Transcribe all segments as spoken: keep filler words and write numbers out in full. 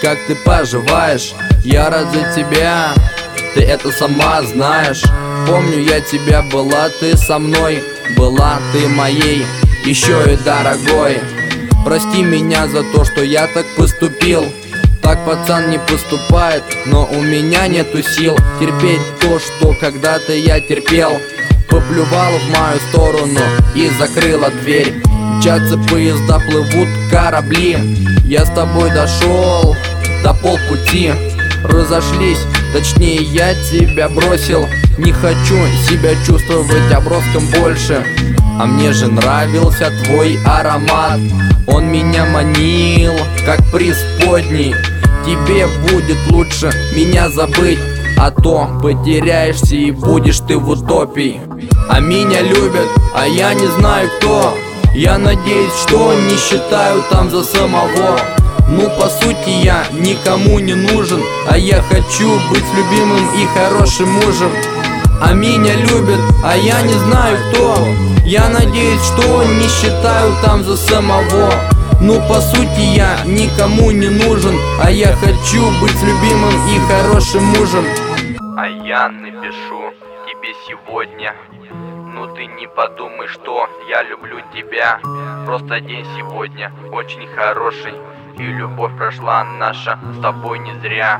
как ты поживаешь? Я рад за тебя, ты это сама знаешь. Помню я тебя, была ты со мной, была ты моей, еще и дорогой. Прости меня за то, что я так поступил. Так пацан не поступает, но у меня нету сил терпеть то, что когда-то я терпел. Поплювала в мою сторону и закрыла дверь. Мчатся поезда, плывут корабли. Я с тобой дошел до полпути. Разошлись, точнее я тебя бросил. Не хочу себя чувствовать оброском больше. А мне же нравился твой аромат. Он меня манил, как преисподней. Тебе будет лучше меня забыть, а то потеряешься и будешь ты в утопии. А меня любят, а я не знаю кто. Я надеюсь, что не считаю там за самого. Ну по сути я никому не нужен, а я хочу быть любимым и хорошим мужем. А меня любят, а я не знаю кто. Я надеюсь, что не считаю там за самого. Ну по сути я никому не нужен, а я хочу быть любимым и хорошим мужем. А я напишу тебе сегодня. Ну ты не подумай, что я люблю тебя. Просто день сегодня очень хороший, и любовь прошла наша с тобой не зря.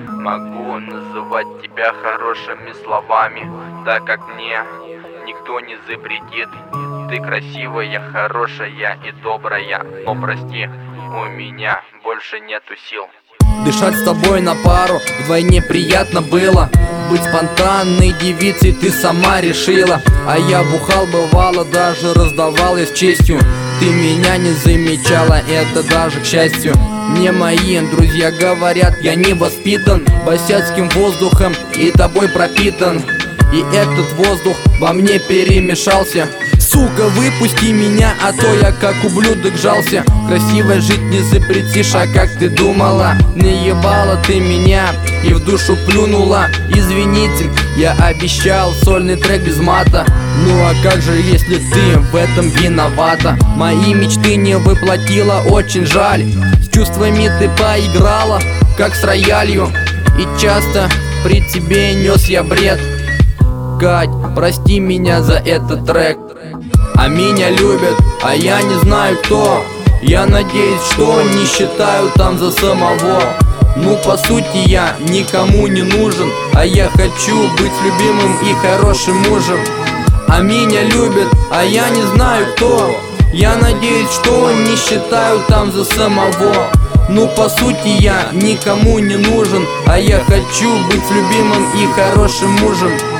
Могу называть тебя хорошими словами, так как мне никто не запретит. Ты красивая, хорошая и добрая, но прости, у меня больше нету сил. Дышать с тобой на пару вдвойне приятно было. Быть спонтанной девицей ты сама решила. А я бухал, бывало, даже раздавалась честью. Ты меня не замечала, это даже к счастью. Мне мои друзья говорят, я не воспитан босяцким воздухом и тобой пропитан. И этот воздух во мне перемешался. Сука, выпусти меня, а то я как ублюдок жался. Красиво жить не запретишь, а как ты думала? Наебала ты меня и в душу плюнула. Извините, я обещал сольный трек без мата. Ну а как же, если ты в этом виновата? Мои мечты не воплотила, очень жаль. С чувствами ты поиграла, как с роялью. И часто при тебе нес я бред. Кать, прости меня за этот трек. А меня любят, а я не знаю кто. Я надеюсь, что не считаю там за самого. Ну по сути я никому не нужен, а я хочу быть любимым и хорошим мужем. А меня любят, а я не знаю кто. Я надеюсь, что не считаю там за самого. Ну по сути я никому не нужен, а я хочу быть любимым и хорошим мужем.